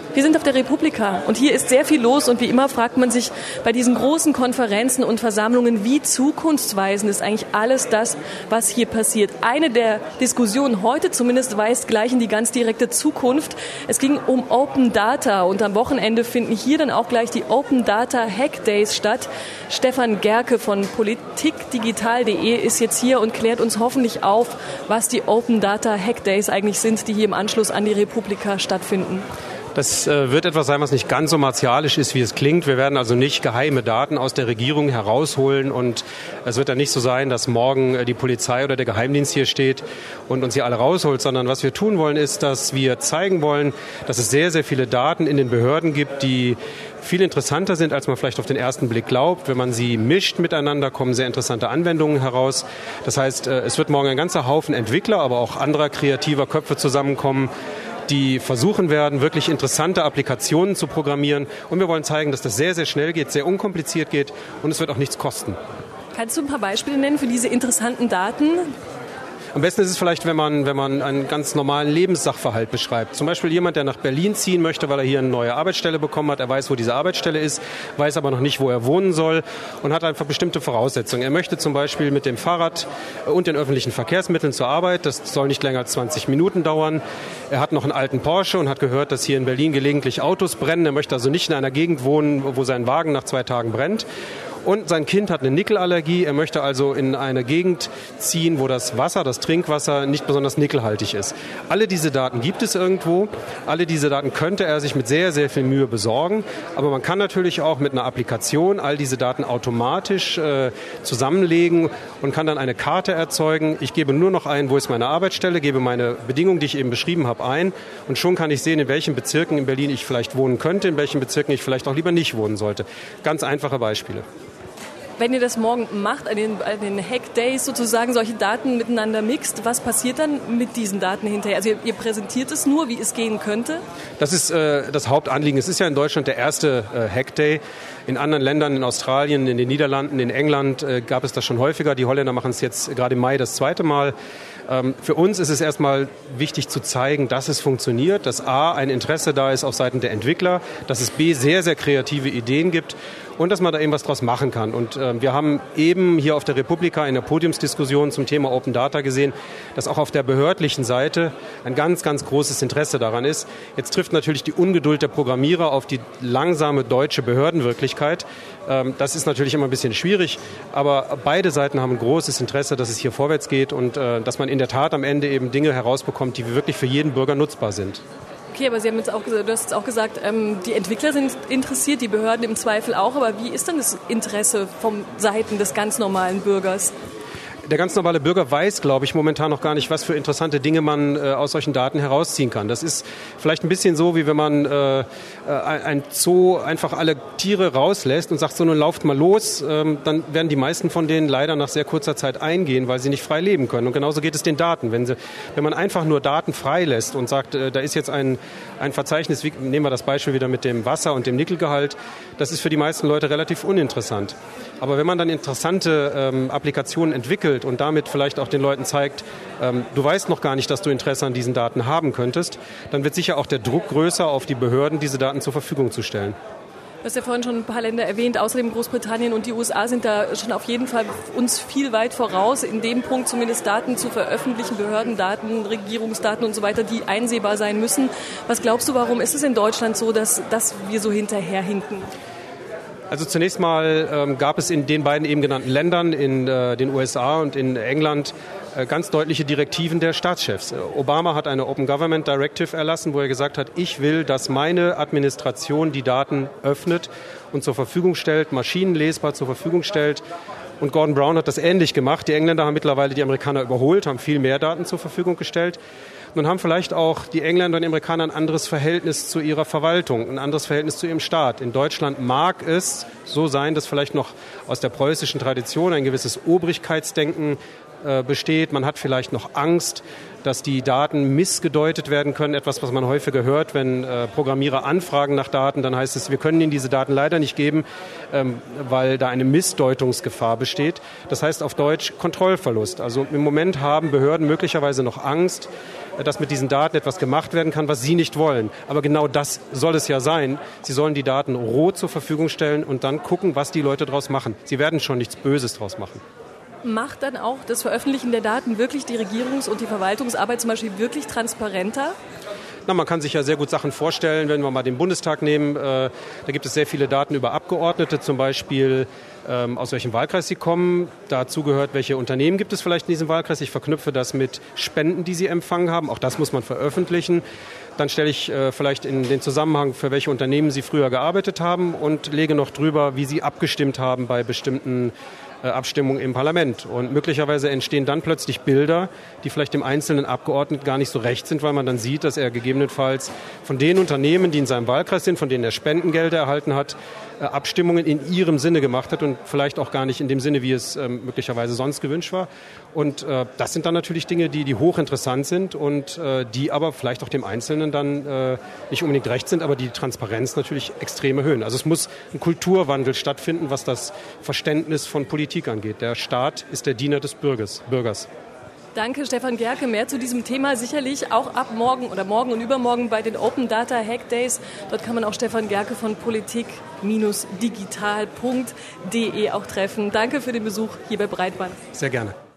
Wir sind auf der Republika und hier ist sehr viel los und wie immer fragt man sich bei diesen großen Konferenzen und Versammlungen, wie zukunftsweisend ist eigentlich alles das, was hier passiert. Eine der Diskussionen heute zumindest weist gleich in die ganz direkte Zukunft. Es ging um Open Data und am Wochenende finden hier dann auch gleich die Open Data Hack Days statt. Stefan Gerke von politikdigital.de ist jetzt hier und klärt uns hoffentlich auf, was die Open Data Hack Days eigentlich sind, die hier im Anschluss an die Republika stattfinden. Das wird etwas sein, was nicht ganz so martialisch ist, wie es klingt. Wir werden also nicht geheime Daten aus der Regierung herausholen und es wird dann nicht so sein, dass morgen die Polizei oder der Geheimdienst hier steht und uns hier alle rausholt, sondern was wir tun wollen, ist, dass wir zeigen wollen, dass es sehr, sehr viele Daten in den Behörden gibt, die viel interessanter sind, als man vielleicht auf den ersten Blick glaubt. Wenn man sie mischt miteinander, kommen sehr interessante Anwendungen heraus. Das heißt, es wird morgen ein ganzer Haufen Entwickler, aber auch anderer kreativer Köpfe zusammenkommen, die versuchen werden, wirklich interessante Applikationen zu programmieren. Und wir wollen zeigen, dass das sehr, sehr schnell geht, sehr unkompliziert geht und es wird auch nichts kosten. Kannst du ein paar Beispiele nennen für diese interessanten Daten? Am besten ist es vielleicht, wenn man einen ganz normalen Lebenssachverhalt beschreibt. Zum Beispiel jemand, der nach Berlin ziehen möchte, weil er hier eine neue Arbeitsstelle bekommen hat. Er weiß, wo diese Arbeitsstelle ist, weiß aber noch nicht, wo er wohnen soll und hat einfach bestimmte Voraussetzungen. Er möchte zum Beispiel mit dem Fahrrad und den öffentlichen Verkehrsmitteln zur Arbeit. Das soll nicht länger als 20 Minuten dauern. Er hat noch einen alten Porsche und hat gehört, dass hier in Berlin gelegentlich Autos brennen. Er möchte also nicht in einer Gegend wohnen, wo sein Wagen nach 2 Tagen brennt. Und sein Kind hat eine Nickelallergie. Er möchte also in eine Gegend ziehen, wo das Wasser, das Trinkwasser, nicht besonders nickelhaltig ist. Alle diese Daten gibt es irgendwo. Alle diese Daten könnte er sich mit sehr, sehr viel Mühe besorgen. Aber man kann natürlich auch mit einer Applikation all diese Daten automatisch zusammenlegen und kann dann eine Karte erzeugen. Ich gebe nur noch ein, wo ist meine Arbeitsstelle, gebe meine Bedingungen, die ich eben beschrieben habe, ein. Und schon kann ich sehen, in welchen Bezirken in Berlin ich vielleicht wohnen könnte, in welchen Bezirken ich vielleicht auch lieber nicht wohnen sollte. Ganz einfache Beispiele. Wenn ihr das morgen macht, an den Hack Days sozusagen, solche Daten miteinander mixt, was passiert dann mit diesen Daten hinterher? Also ihr präsentiert es nur, wie es gehen könnte? Das ist das Hauptanliegen. Es ist ja in Deutschland der erste Hack Day. In anderen Ländern, in Australien, in den Niederlanden, in England gab es das schon häufiger. Die Holländer machen es jetzt gerade im Mai das 2. Mal. Für uns ist es erstmal wichtig zu zeigen, dass es funktioniert, dass A, ein Interesse da ist auf Seiten der Entwickler, dass es B, sehr, sehr kreative Ideen gibt und dass man da eben was draus machen kann. Und wir haben eben hier auf der Republika in der Podiumsdiskussion zum Thema Open Data gesehen, dass auch auf der behördlichen Seite ein ganz, ganz großes Interesse daran ist. Jetzt trifft natürlich die Ungeduld der Programmierer auf die langsame deutsche Behördenwirklichkeit. Das ist natürlich immer ein bisschen schwierig, aber beide Seiten haben ein großes Interesse, dass es hier vorwärts geht und dass man in der Tat am Ende eben Dinge herausbekommt, die wirklich für jeden Bürger nutzbar sind. Okay, aber Sie haben jetzt auch gesagt, du hast jetzt auch gesagt, die Entwickler sind interessiert, die Behörden im Zweifel auch, aber wie ist denn das Interesse von Seiten des ganz normalen Bürgers? Der ganz normale Bürger weiß, glaube ich, momentan noch gar nicht, was für interessante Dinge man aus solchen Daten herausziehen kann. Das ist vielleicht ein bisschen so, wie wenn man ein Zoo einfach alle Tiere rauslässt und sagt, so nun lauft mal los, dann werden die meisten von denen leider nach sehr kurzer Zeit eingehen, weil sie nicht frei leben können. Und genauso geht es den Daten. Wenn man einfach nur Daten freilässt und sagt, da ist jetzt ein Verzeichnis, nehmen wir das Beispiel wieder mit dem Wasser und dem Nickelgehalt, das ist für die meisten Leute relativ uninteressant. Aber wenn man dann interessante Applikationen entwickelt und damit vielleicht auch den Leuten zeigt, du weißt noch gar nicht, dass du Interesse an diesen Daten haben könntest, dann wird sicher auch der Druck größer auf die Behörden, diese Daten zur Verfügung zu stellen. Du hast ja vorhin schon ein paar Länder erwähnt, außerdem Großbritannien und die USA sind da schon auf jeden Fall uns viel weit voraus, in dem Punkt zumindest Daten zu veröffentlichen, Behördendaten, Regierungsdaten und so weiter, die einsehbar sein müssen. Was glaubst du, warum ist es in Deutschland so, dass wir so hinterherhinken? Also zunächst mal gab es in den beiden eben genannten Ländern, in den USA und in England, ganz deutliche Direktiven der Staatschefs. Obama hat eine Open Government Directive erlassen, wo er gesagt hat, ich will, dass meine Administration die Daten öffnet und zur Verfügung stellt, maschinenlesbar zur Verfügung stellt. Und Gordon Brown hat das ähnlich gemacht. Die Engländer haben mittlerweile die Amerikaner überholt, haben viel mehr Daten zur Verfügung gestellt. Nun haben vielleicht auch die Engländer und die Amerikaner ein anderes Verhältnis zu ihrer Verwaltung, ein anderes Verhältnis zu ihrem Staat. In Deutschland mag es so sein, dass vielleicht noch aus der preußischen Tradition ein gewisses Obrigkeitsdenken besteht. Man hat vielleicht noch Angst, dass die Daten missgedeutet werden können. Etwas, was man häufiger hört, wenn Programmierer anfragen nach Daten, dann heißt es, wir können Ihnen diese Daten leider nicht geben, weil da eine Missdeutungsgefahr besteht. Das heißt auf Deutsch Kontrollverlust. Also im Moment haben Behörden möglicherweise noch Angst, dass mit diesen Daten etwas gemacht werden kann, was sie nicht wollen. Aber genau das soll es ja sein. Sie sollen die Daten roh zur Verfügung stellen und dann gucken, was die Leute daraus machen. Sie werden schon nichts Böses daraus machen. Macht dann auch das Veröffentlichen der Daten wirklich die Regierungs- und die Verwaltungsarbeit zum Beispiel wirklich transparenter? Na, man kann sich ja sehr gut Sachen vorstellen, wenn wir mal den Bundestag nehmen. Da gibt es sehr viele Daten über Abgeordnete, zum Beispiel aus welchem Wahlkreis sie kommen. Dazu gehört, welche Unternehmen gibt es vielleicht in diesem Wahlkreis. Ich verknüpfe das mit Spenden, die sie empfangen haben. Auch das muss man veröffentlichen. Dann stelle ich vielleicht in den Zusammenhang, für welche Unternehmen sie früher gearbeitet haben und lege noch drüber, wie sie abgestimmt haben bei bestimmten Abstimmungen im Parlament. Und möglicherweise entstehen dann plötzlich Bilder, die vielleicht dem einzelnen Abgeordneten gar nicht so recht sind, weil man dann sieht, dass er gegebenenfalls von den Unternehmen, die in seinem Wahlkreis sind, von denen er Spendengelder erhalten hat, Abstimmungen in ihrem Sinne gemacht hat und vielleicht auch gar nicht in dem Sinne, wie es möglicherweise sonst gewünscht war. Und das sind dann natürlich Dinge, die hochinteressant sind und die aber vielleicht auch dem Einzelnen dann nicht unbedingt recht sind, aber die Transparenz natürlich extrem erhöhen. Also es muss ein Kulturwandel stattfinden, was das Verständnis von Politik angeht. Der Staat ist der Diener des Bürgers. Danke, Stefan Gerke. Mehr zu diesem Thema sicherlich auch ab morgen oder morgen und übermorgen bei den Open Data Hack Days. Dort kann man auch Stefan Gerke von politik-digital.de auch treffen. Danke für den Besuch hier bei Breitband. Sehr gerne.